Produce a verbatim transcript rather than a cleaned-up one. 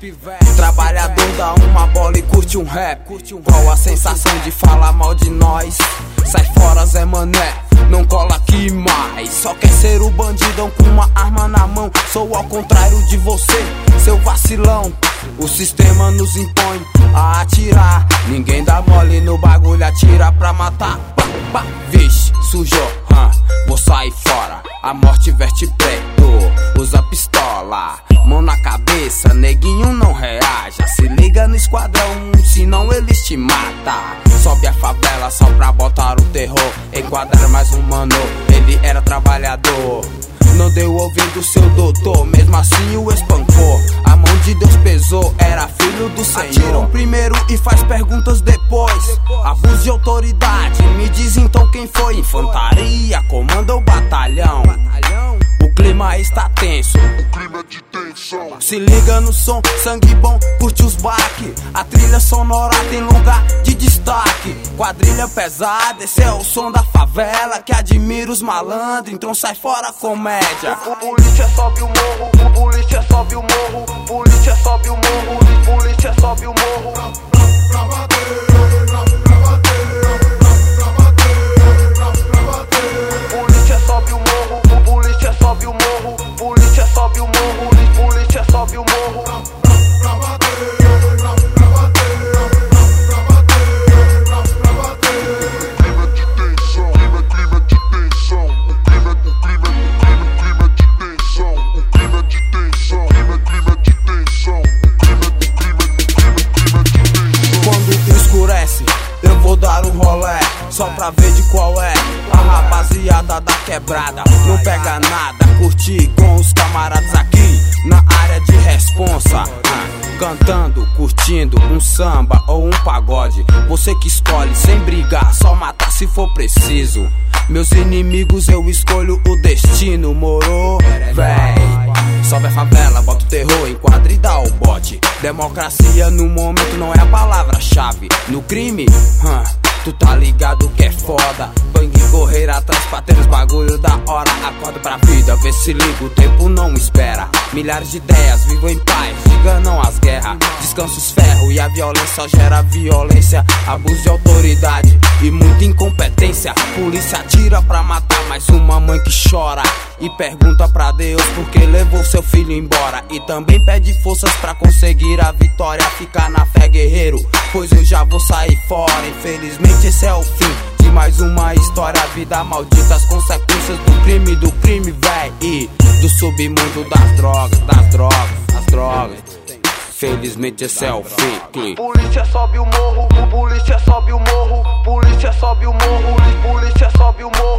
Trabalhador dá uma bola e curte um rap. Qual a sensação de falar mal de nós? Sai fora, Zé Mané, não cola aqui mais. Só quer ser o bandidão com uma arma na mão. Sou ao contrário de você, seu vacilão. O sistema nos impõe a atirar. Ninguém dá mole no bagulho, atira pra matar. Pá, pá. Vixe, sujou, hum, vou sair fora. A morte veste preto, usa pistola, mão na cabeça, neguinho não reaja. Se liga no esquadrão, senão eles te matam. Sobe a favela só pra botar o terror. Enquadrar mais um mano, ele era trabalhador. Não deu ouvido seu doutor, mesmo assim o espancou. A mão de Deus pesou, era filho do Senhor. Atiram primeiro e faz perguntas depois. Abuso de autoridade, me diz então quem foi. Infantaria, comanda o batalhão. O clima está tenso, o clima é de tensão. Se liga no som, sangue bom, curte os baques. A trilha sonora tem lugar de destaque. Quadrilha pesada, esse é o som da favela. Que admira os malandros, então sai fora comédia. O polícia sobe o morro, o polícia sobe o morro, polícia sobe o morro, polícia sobe o morro. Pra bater, pra bater, pra bater, pra bater. Polícia sobe o morro, o polícia sobe o morro, polícia sobe o morro, polícia sobe o morro. Pra bater, pra bater, pra bater, pra bater. Clima de tensão, clima, clima de tensão. O clima, o clima, o clima, clima de tensão. O clima de tensão, clima, clima de tensão. O clima, o clima, o clima, clima de tensão. Quando escurece, eu vou dar um rolé, só pra ver de qual é. A rapaziada da quebrada não pega nada, curtir com os camaradas aqui na área de responsa. ah, Cantando, curtindo um samba ou um pagode. Você que escolhe, sem brigar, só matar se for preciso. Meus inimigos eu escolho o destino, moro? Véi, sobe a favela, bota o terror, enquadra e dá o bote. Democracia no momento não é a palavra-chave. No crime, hum, tu tá ligado que é foda. Bang correr atrás pra ter os bagulho da hora. Acorda pra vida, vê se liga, o tempo não espera. Milhares de ideias, vivo em paz, diga não às guerras. Descansa os ferros e a violência só gera violência. Abuso de autoridade e muita incompetência. Polícia atira pra matar, mais uma mãe que chora e pergunta pra Deus por que levou seu filho embora. E também pede forças pra conseguir a vitória. Ficar na fé, guerreiro, pois eu já vou sair fora. Infelizmente esse é o fim de mais uma história. Vida maldita, as consequências do crime, do crime, véi. E do submundo das drogas, das drogas, das drogas. Felizmente esse é o fim. Polícia sobe o morro, o polícia sobe o morro, polícia sobe o morro, polícia sobe o morro.